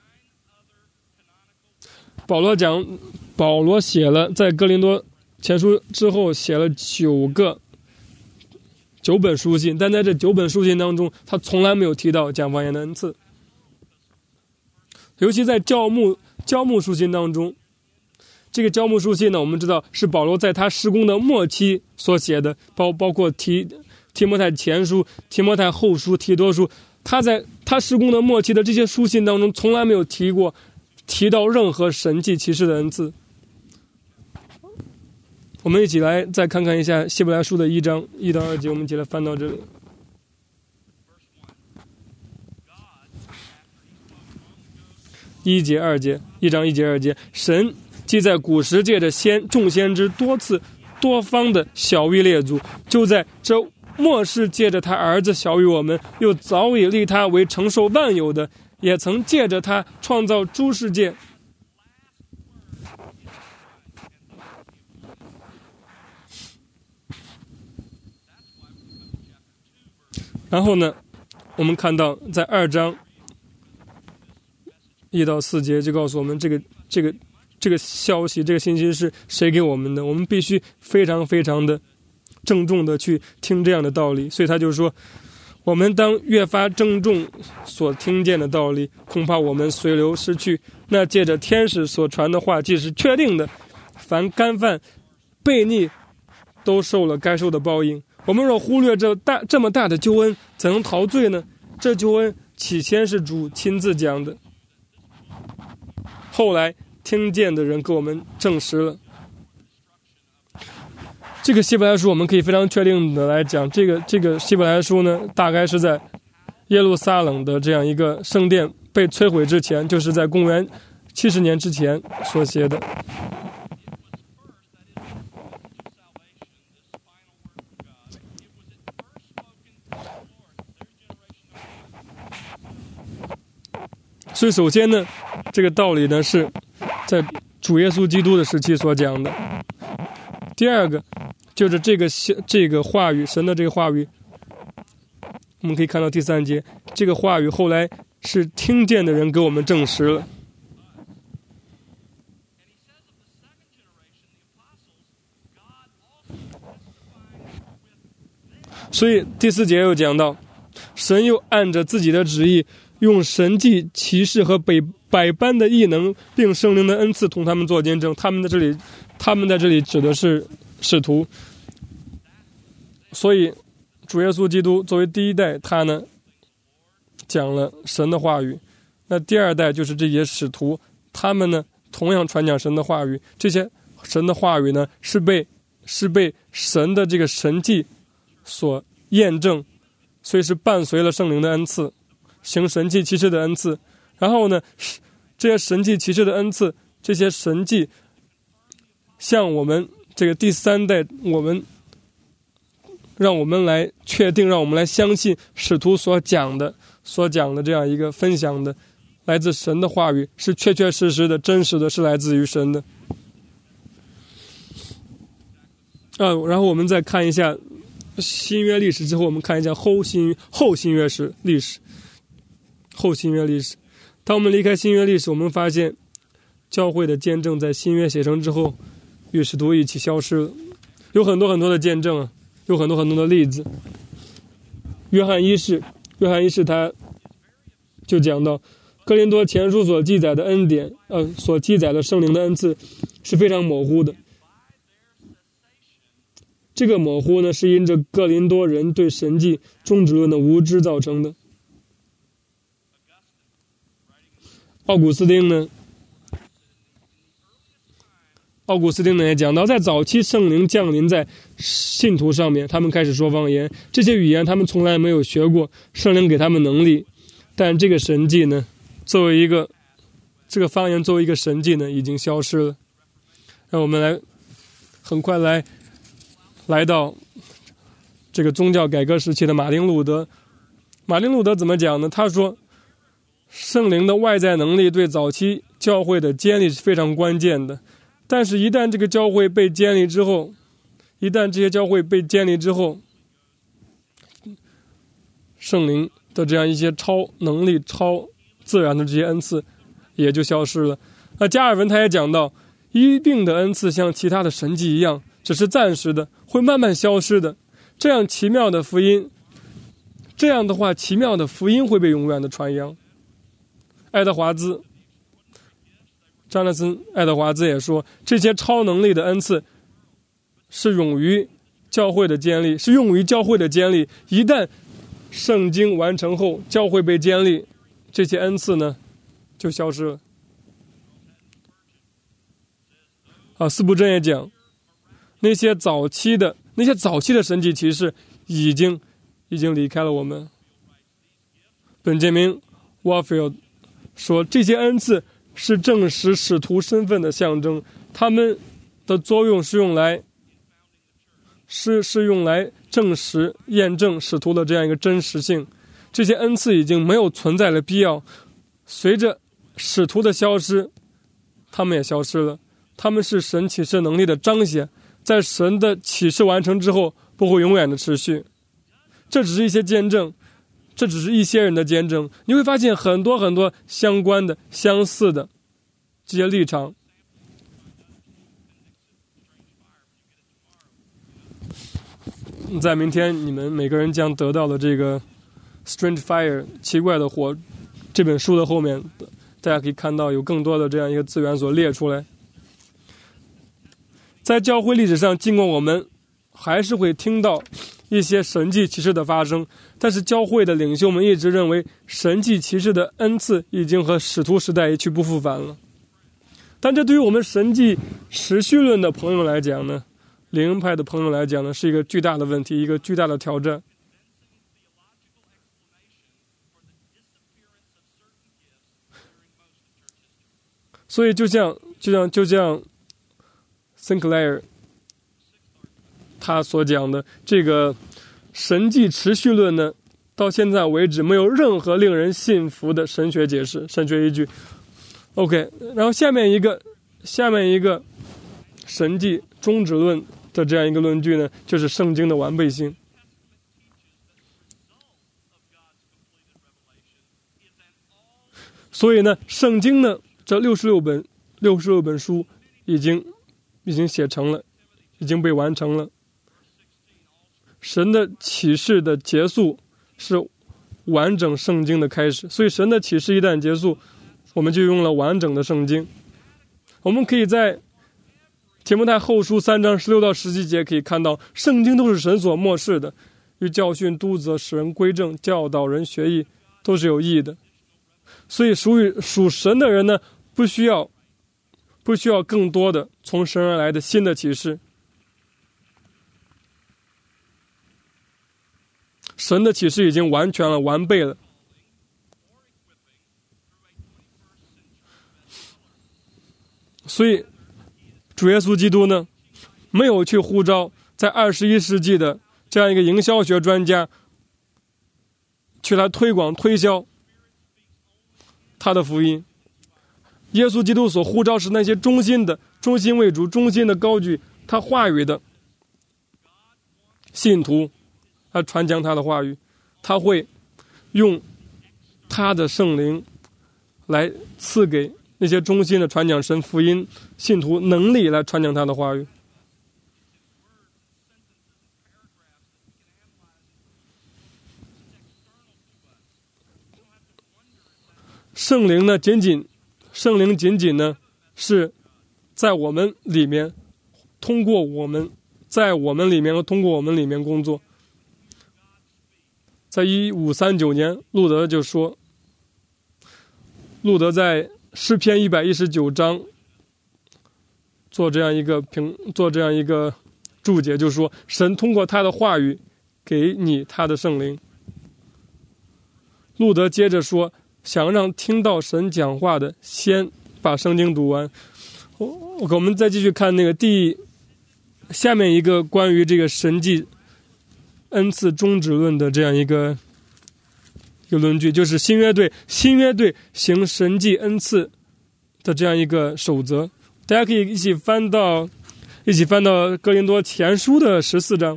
保罗写了，在哥林多前书之后写了9本书信，但在这9本书信当中，他从来没有提到讲方言的恩赐。尤其在教牧书信当中，这个教牧书信呢，我们知道是保罗在他事工的末期所写的，包括提摩太前书、提摩太后书、提多书，他在他事工的末期的这些书信当中，从来没有提到任何神迹奇事的恩赐。我们一起来再看看一下希伯来书的1章1到2节，我们一起来翻到这里。1节2节，1章1节2节，神既在古时借着众先知多次多方的晓谕列祖，就在这末世借着他儿子晓谕我们，又早已立他为承受万有的，也曾借着他创造诸世界。然后呢，我们看到在2章1到4节就告诉我们这个消息，这个信息是谁给我们的，我们必须非常非常的郑重的去听这样的道理。所以他就说，我们当越发郑重所听见的道理，恐怕我们随流失去。那借着天使所传的话既是确定的，凡干犯悖逆都受了该受的报应。我们若忽略这么大的救恩，怎能逃罪呢？这救恩起先是主亲自讲的，后来听见的人给我们证实了。这个希伯来书我们可以非常确定的来讲，这个希伯来书呢，大概是在耶路撒冷的这样一个圣殿被摧毁之前，就是在公元 70年之前所写的。所以首先呢，这个道理呢是在主耶稣基督的时期所讲的。第二个就是这个话语，神的这个话语，我们可以看到第3节，这个话语后来是听见的人给我们证实了。所以第4节又讲到，神又按着自己的旨意，用神迹奇事和百般的异能，并圣灵的恩赐同他们做见证。他们在这里指的是使徒。所以主耶稣基督作为第一代，他呢讲了神的话语。那第2代就是这些使徒，他们呢同样传讲神的话语。这些神的话语呢是被神的这个神迹所验证，所以是伴随了圣灵的恩赐，行神迹奇事的恩赐。然后呢，这些神迹奇事的恩赐，这些神迹向我们这个第3代，让我们来确定，让我们来相信使徒所讲的这样一个分享的来自神的话语是确确实实的、真实的，是来自于神的。然后我们再看一下新约历史之后，我们看一下后新约历史。当我们离开新约历史，我们发现教会的见证在新约写成之后与使徒一起消失了。有很多很多的见证，有很多很多的例子。约翰一世他就讲到，哥林多前书所记载的恩典，所记载的圣灵的恩赐是非常模糊的。这个模糊呢，是因着哥林多人对神迹终止论的无知造成的。奥古斯丁呢也讲到，在早期圣灵降临在信徒上面，他们开始说方言，这些语言他们从来没有学过，圣灵给他们能力，但这个神迹呢，这个方言作为一个神迹呢，已经消失了。让我们很快来到这个宗教改革时期的马丁路德。马丁路德怎么讲呢？他说，圣灵的外在能力对早期教会的建立是非常关键的，但是一旦这些教会被建立之后，圣灵的这样一些超能力、超自然的这些恩赐也就消失了。那加尔文他也讲到，一定的恩赐像其他的神迹一样，只是暂时的，会慢慢消失的。这样的话，奇妙的福音会被永远的传扬。张纳森·爱德华兹也说，这些超能力的恩赐是用于教会的建立，一旦圣经完成后，教会被建立，这些恩赐呢就消失了。斯布真也讲，那些早期的神迹奇事已经离开了我们。本杰明·沃菲尔说，这些恩赐是证实使徒身份的象征，他们的作用是用来证实、验证使徒的这样一个真实性。这些恩赐已经没有存在的必要，随着使徒的消失，他们也消失了。他们是神启示能力的彰显，在神的启示完成之后，不会永远的持续。这只是一些见证，这只是一些人的见证。你会发现很多很多相关的、相似的这些立场。在明天你们每个人将得到的这个 Strange Fire 奇怪的火这本书的后面，大家可以看到有更多的这样一个资源所列出来。在教会历史上，尽管我们还是会听到一些神迹奇事的发生，但是教会的领袖们一直认为神迹奇事的恩赐已经和使徒时代一去不复返了。但这对于我们神迹持续论的朋友来讲呢，灵派的朋友来讲呢，是一个巨大的问题，一个巨大的挑战。 所以就像 Sinclair 他所讲的这个神迹持续论呢，到现在为止没有任何令人信服的神学解释、神学依据。OK， 然后下面一个神迹终止论的这样一个论据呢，就是圣经的完备性。所以呢，圣经呢这66本书已经写成了，已经被完成了。神的启示的结束是完整圣经的开始，所以神的启示一旦结束，我们就用了完整的圣经。我们可以在提摩太后书3章16到17节可以看到，圣经都是神所默示的，与教训、督责、使人归正、教导人学义，都是有益的。所以属神的人呢，不需要更多的从神而来的新的启示。神的启示已经完全了，完备了。所以主耶稣基督呢，没有去呼召在21世纪的这样一个营销学专家去来推广推销他的福音。耶稣基督所呼召是那些忠心为主、忠心的高举他话语的信徒来传讲他的话语。他会用他的圣灵来赐给那些忠心的传讲神福音信徒能力来传讲他的话语。圣灵仅仅呢是在我们里面，通过我们，在我们里面和通过我们里面工作。在1539年，路德就说，路德在诗篇119章做这样一个注解，就说神通过他的话语给你他的圣灵。路德接着说，想让听到神讲话的先把圣经读完。我们再继续看那个下面一个关于这个神迹恩赐终止论的这样一个论据，就是新约对行神迹恩赐的这样一个守则。大家可以一起翻到哥林多前书的14章。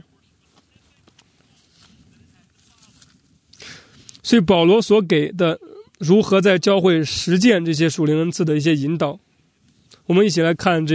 所以保罗所给的如何在教会实践这些属灵恩赐的一些引导，我们一起来看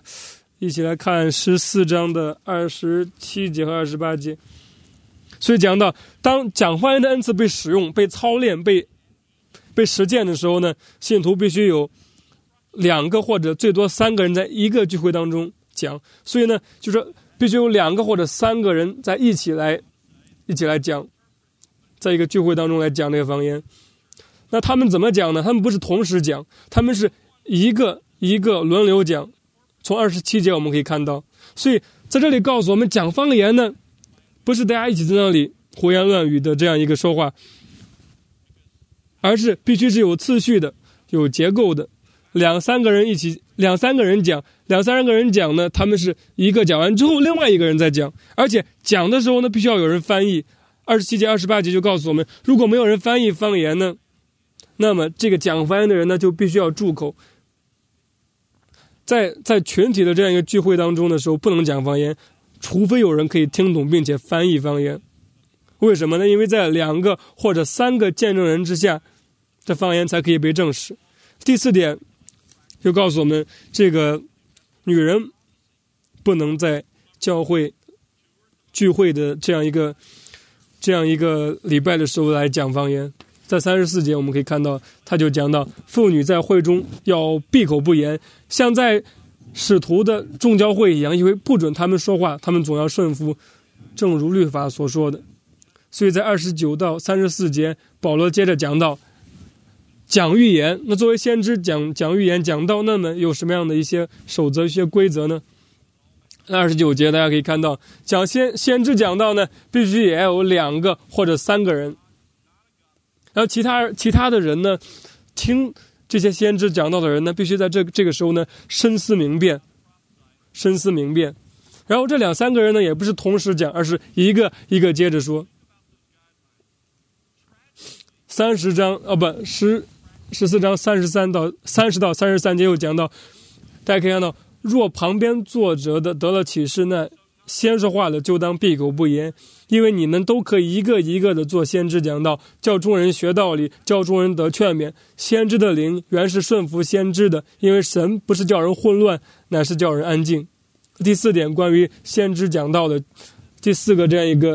14章的27节和28节。所以讲到，当讲方言的恩赐被使用、被操练、被实践的时候呢，信徒必须有2个或者最多3个人在一个聚会当中讲。所以呢，就是必须有2个或者3个人在一起来讲，在一个聚会当中来讲这个方言。那他们怎么讲呢？他们不是同时讲，他们是一个轮流讲。从27节我们可以看到，所以在这里告诉我们，讲方言呢，不是大家一起在那里胡言乱语的这样一个说话，而是必须是有次序的、有结构的。两三个人讲呢，他们是一个讲完之后，另外一个人再讲，而且讲的时候呢，必须要有人翻译。27节、28节就告诉我们，如果没有人翻译方言呢，那么这个讲方言的人呢，就必须要住口。在群体的这样一个聚会当中的时候，不能讲方言，除非有人可以听懂并且翻译方言。为什么呢？因为在2个或者3个见证人之下，这方言才可以被证实。第4点就告诉我们，这个女人不能在教会聚会的这样一个礼拜的时候来讲方言。在34节我们可以看到，他就讲到妇女在会中要闭口不言，像在使徒的众教会一样，因为不准他们说话，他们总要顺服，正如律法所说的。所以在29到34节，保罗接着讲到讲预言。那作为先知讲预言讲到，那么有什么样的一些守则、一些规则呢？29节大家可以看到，讲先知讲到呢，必须也要有2个或者3个人。然后其他的人呢，听这些先知讲道的人呢，必须在这个时候呢深思明辨。然后这两三个人呢，也不是同时讲，而是一个一个接着说。14章30到33节又讲到，大家可以看到，若旁边坐着的得了启示，那先说话的就当闭口不言，因为你们都可以一个一个的做先知讲道，叫众人学道理，叫众人得劝勉。先知的灵原是顺服先知的，因为神不是叫人混乱，乃是叫人安静。第4点，关于先知讲道的第四个这样一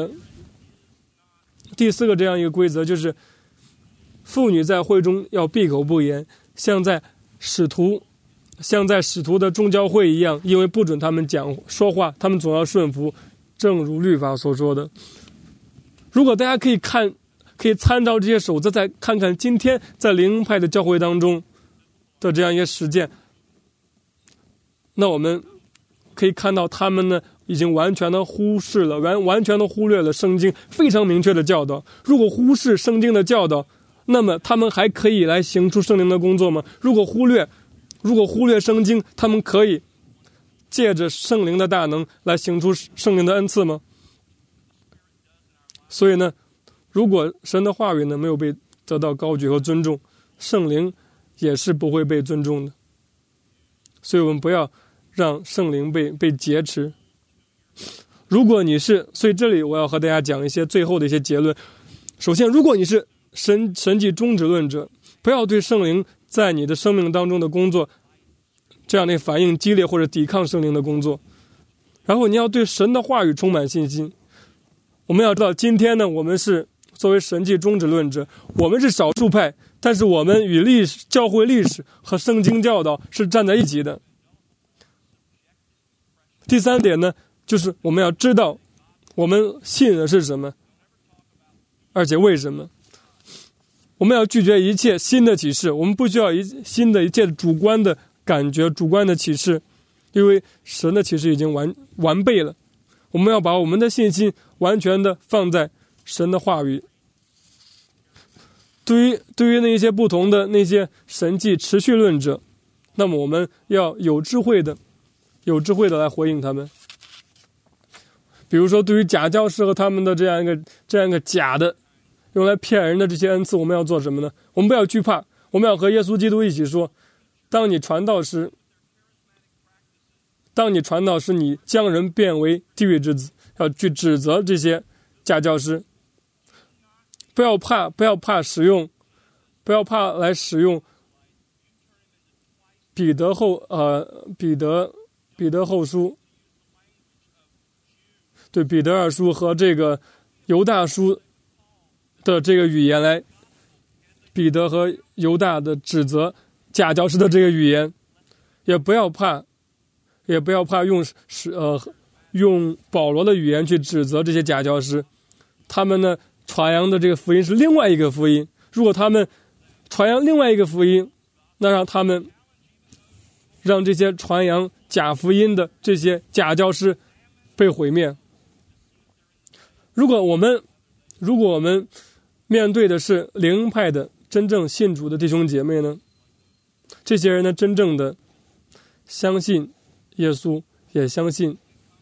个规则，就是妇女在会中要闭口不言，像在使徒的众教会一样，因为不准他们说话，他们总要顺服，正如律法所说的。如果大家可以参照这些守则，再看看今天在灵恩派的教会当中的这样一些实践，那我们可以看到他们呢已经完全的忽视了，完全的忽略了圣经非常明确的教导。如果忽视圣经的教导，那么他们还可以来行出圣灵的工作吗？如果忽略圣经，他们可以借着圣灵的大能来行出圣灵的恩赐吗？所以呢，如果神的话语呢没有被得到高举和尊重，圣灵也是不会被尊重的。所以我们不要让圣灵被劫持。所以这里我要和大家讲一些最后的一些结论。首先，如果你是神迹终止论者，不要对圣灵在你的生命当中的工作这样的反应激烈或者抵抗圣灵的工作。然后你要对神的话语充满信心。我们要知道，今天呢，我们是作为神迹终止论者，我们是少数派，但是我们与教会历史和圣经教导是站在一起的。第3点呢，就是我们要知道我们信的是什么，而且为什么。我们要拒绝一切新的启示，我们不需要新的一切主观的感觉、主观的启示，因为神的启示已经完备了。我们要把我们的信心完全的放在神的话语。对于那些不同的那些神迹持续论者，那么我们要有智慧的来回应他们。比如说，对于假教师和他们的这样一个假的用来骗人的这些恩赐，我们要做什么呢？我们不要惧怕，我们要和耶稣基督一起说，当你传道时，你将人变为地狱之子，要去指责这些假教师。不要怕来使用彼得后书，对，彼得2书和这个犹大书的这个语言来，彼得和犹大的指责假教师的这个语言。也不要怕用保罗的语言去指责这些假教师。他们呢传扬的这个福音是另外一个福音，如果他们传扬另外一个福音，那让这些传扬假福音的这些假教师被毁灭。如果我们面对的是灵恩派的真正信主的弟兄姐妹呢，这些人呢真正的相信耶稣，也相信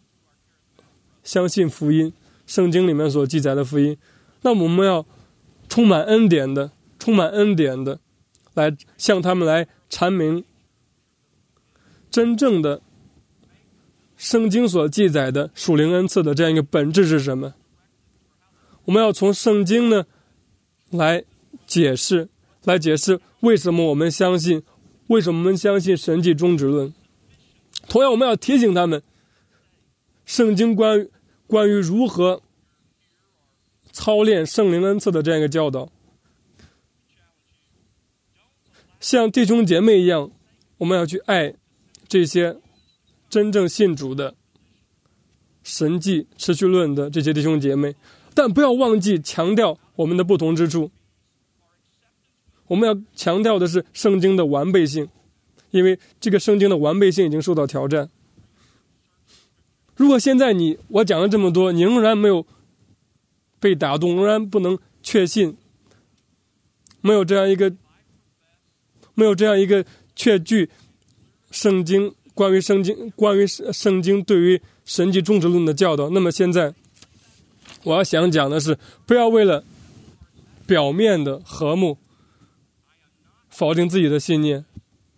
福音，圣经里面所记载的福音，那么我们要充满恩典的来向他们来阐明真正的圣经所记载的属灵恩赐的这样一个本质是什么。我们要从圣经呢来解释为什么我们相信神迹终止论。同样，我们要提醒他们圣经关于如何操练圣灵恩赐的这样一个教导。像弟兄姐妹一样，我们要去爱这些真正信主的神迹持续论的这些弟兄姐妹，但不要忘记强调我们的不同之处。我们要强调的是圣经的完备性，因为这个圣经的完备性已经受到挑战。如果现在我讲了这么多，你仍然没有被打动，仍然不能确信，没有这样一个没有这样一个确据圣经关于圣经对于神迹终止论的教导。那么现在我要想讲的是，不要为了表面的和睦否定自己的信念，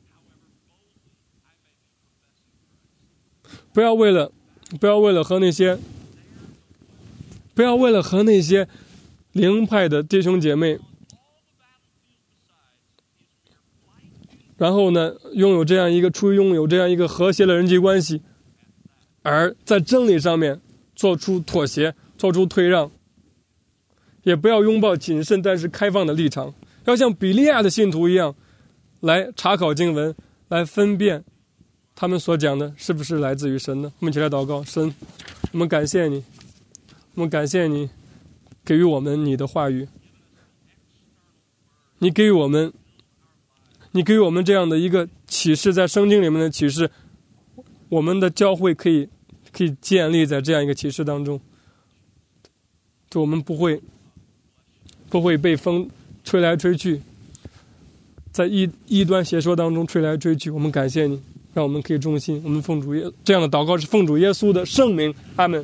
不要为了和那些灵派的弟兄姐妹，然后呢，出于拥有这样一个和谐的人际关系，而在真理上面做出妥协，做出退让。也不要拥抱谨慎但是开放的立场，要像比利亚的信徒一样来查考经文，来分辨他们所讲的是不是来自于神呢？我们一起来祷告。神，我们感谢你，给予我们你的话语，你给予我们这样的一个启示，在圣经里面的启示，我们的教会可以建立在这样一个启示当中，就我们不会被风吹来吹去，在异端邪说当中吹来吹去。我们感谢你，让我们可以忠心。我们这样的祷告是奉主耶稣的圣名，阿们。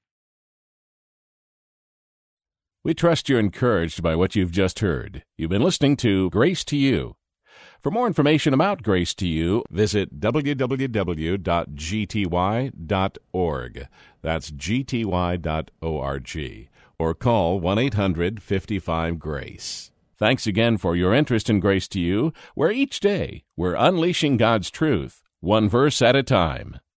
We trust you're encouraged by what you've just heard. You've been listening to Grace to You. For more information about Grace to You, visit www.gty.org. That's gty.org. Or call 1-800-55-GRACE. Thanks again for your interest in Grace to You, where each day we're unleashing God's truth, one verse at a time.